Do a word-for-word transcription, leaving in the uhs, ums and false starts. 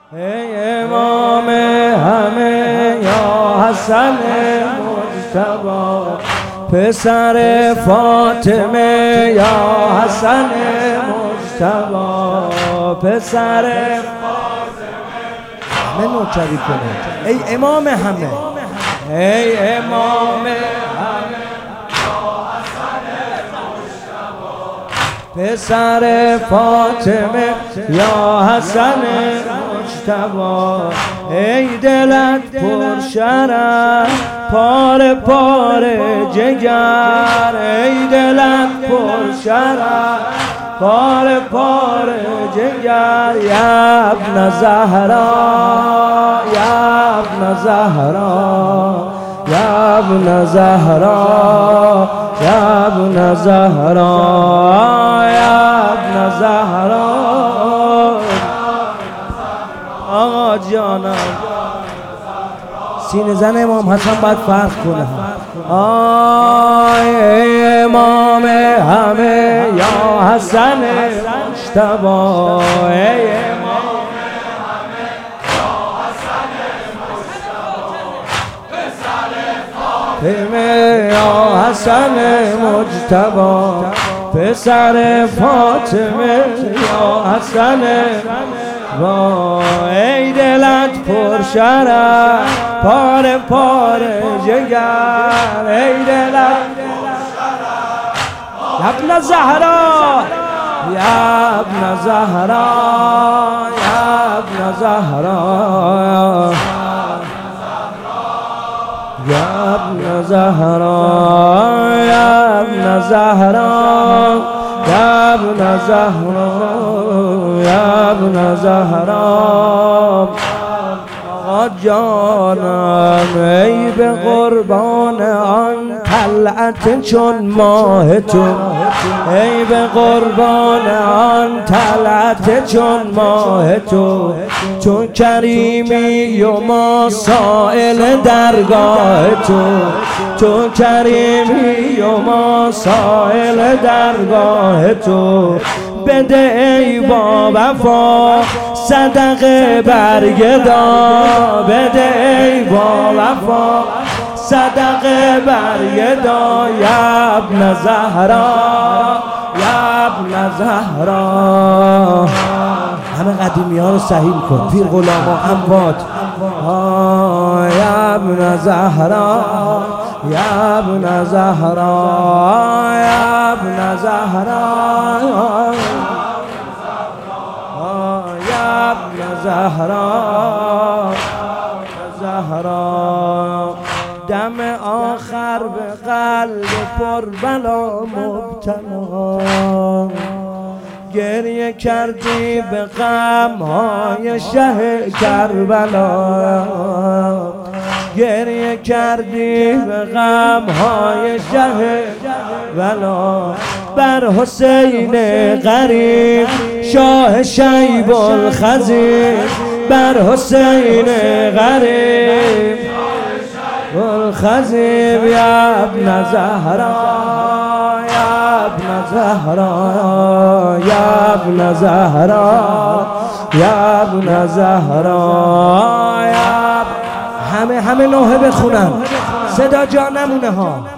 ای امام همه یا حسن مجتبی، پسر فاطمه یا حسن مجتبی، پسر فاطمه همه نوکری کنه. ای امام همه، ای امام همه یا حسن مجتبی، پسر فاطمه یا حسن مجتبی، ای دلت پر شرف پاره پاره جگر، ای دلت پر شرف پاره پاره جگر، یا ابن زهرا یا ابن زهرا یا ابن زهرا یا ابن زهرا یا ابن زهرا. آقا جانم سینه زن امام حسن باید فرق کنه. آی امام همه یا حسن مجتبی، ای امام همه یا حسن مجتبی، پسر فاطمه یا حسن مجتبی، پسر فاطمه یا حسن و ای دلت پر شرف پاره پاره جگر، ای دلت پر شرف یا ابن زهرا یا ابن زهرا یا ابن زهرا یا ابن زهرا یا ابن زهرا یا ابن زهرا یا ابن زهرا. آقا جانم ای به قربان آن طلعت چون ماه تو، ای به قربان آن طلعت چون ماه تو، چون کریمی و ما سائل درگاه تو، چون کریمی و ما سائل درگاه تو، بده ای با وفا صدقه برگدا، بده ای با وفا صدقه برگدا، یا ابن زهرا یا ابن زهرا. همه قدیمی ها رو صحیح کن، پیر غلاما اموات. یا ابن زهرا یا ابن زهرا یا ابن زهرا یا ابن زهرا زهرا. دم آخر به قلب پر بلا مبتلا، گریه کردی به غم های شه کربلا، گریه کردی به غم های شه کربلا، بر حسین غریب شاه شیب الخزیب، بر حسین غریب الخزیب، یا ابن زهرا یا ابن زهرا یا ابن زهرا یا ابن زهرا. همه همه نوحه بخونن، صدا جا نمونه ها.